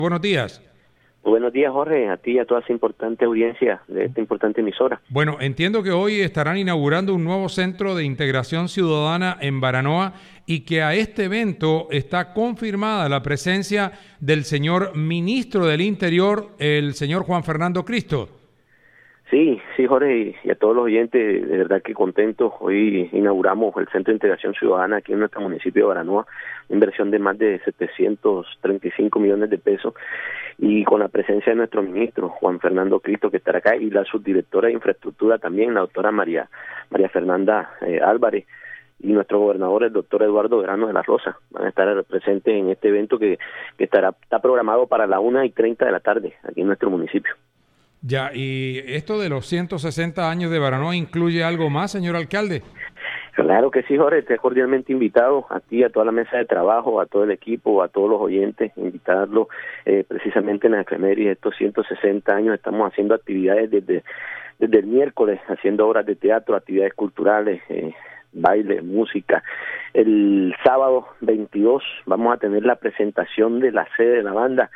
Buenos días. Buenos días, Jorge, a ti y a toda esa importante audiencia de esta importante emisora. Bueno, entiendo que hoy estarán inaugurando un nuevo centro de integración ciudadana en Baranoa y que a este evento está confirmada la presencia del señor ministro del Interior, el señor Juan Fernando Cristo. Sí, Jorge, y a todos los oyentes, de verdad que contentos. Hoy inauguramos el Centro de Integración Ciudadana aquí en nuestro municipio de Baranoa, inversión de más de 735 millones de pesos, y con la presencia de nuestro ministro, Juan Fernando Cristo, que estará acá, y la subdirectora de Infraestructura también, la doctora María Fernanda Álvarez, y nuestro gobernador, el doctor Eduardo Verano de la Rosa, van a estar presentes en este evento que está programado para las 1:30 de la tarde, aquí en nuestro municipio. Ya, ¿y esto de los 160 años de Baranoa incluye algo más, señor alcalde? Claro que sí, Jorge, te he cordialmente invitado a ti, a toda la mesa de trabajo, a todo el equipo, a todos los oyentes, invitarlos precisamente en la efeméride de estos 160 años. Estamos haciendo actividades desde el miércoles, haciendo obras de teatro, actividades culturales, baile, música. El sábado 22 vamos a tener la presentación de la sede de la banda,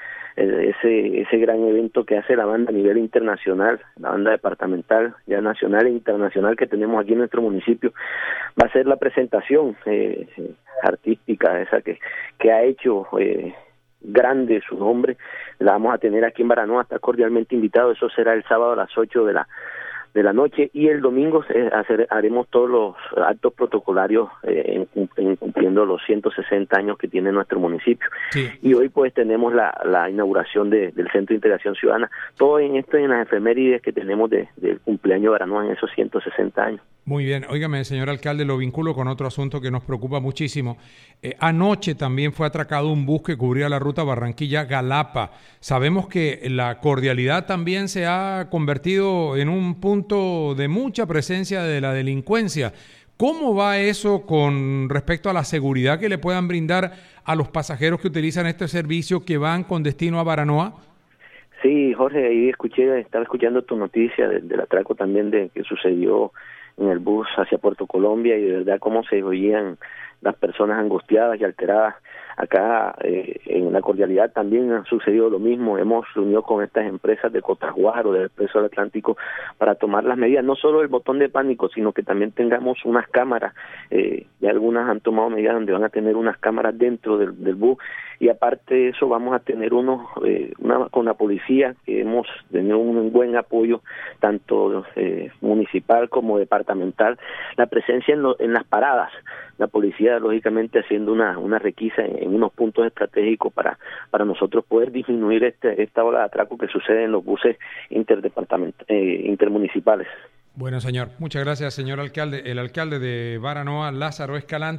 ese gran evento que hace la banda a nivel internacional, la banda departamental, ya nacional e internacional que tenemos aquí en nuestro municipio. Va a ser la presentación artística esa que ha hecho grande su nombre. La vamos a tener aquí en Baranoa, está cordialmente invitado. Eso será el sábado a las 8 de la noche, y el domingo haremos todos los actos protocolarios cumpliendo los 160 años que tiene nuestro municipio. Sí. Y hoy pues tenemos la inauguración del Centro de Integración Ciudadana, todo en las efemérides que tenemos del cumpleaños de Baranoa en esos 160 años. Muy bien, óigame, señor alcalde, lo vinculo con otro asunto que nos preocupa muchísimo. Anoche también fue atracado un bus que cubría la ruta Barranquilla-Galapa. Sabemos que la cordialidad también se ha convertido en un punto de mucha presencia de la delincuencia. ¿Cómo va eso con respecto a la seguridad que le puedan brindar a los pasajeros que utilizan este servicio que van con destino a Baranoa? Sí, Jorge, ahí estaba escuchando tu noticia del atraco también que sucedió en el bus hacia Puerto Colombia, y de verdad cómo se oían las personas angustiadas y alteradas. Acá en la cordialidad también ha sucedido lo mismo. Hemos reunido con estas empresas de Cotaguaro, del Expreso del Atlántico, para tomar las medidas, no solo el botón de pánico, sino que también tengamos unas cámaras. Ya algunas han tomado medidas donde van a tener unas cámaras dentro del bus, y aparte de eso vamos a tener con la policía, que hemos tenido un buen apoyo, tanto municipal como departamental, la presencia en las paradas, la policía lógicamente haciendo una requisa en unos puntos estratégicos para nosotros poder disminuir esta ola de atraco que sucede en los buses intermunicipales. Bueno, señor, muchas gracias, señor alcalde. El alcalde de Baranoa, Lázaro Escalante.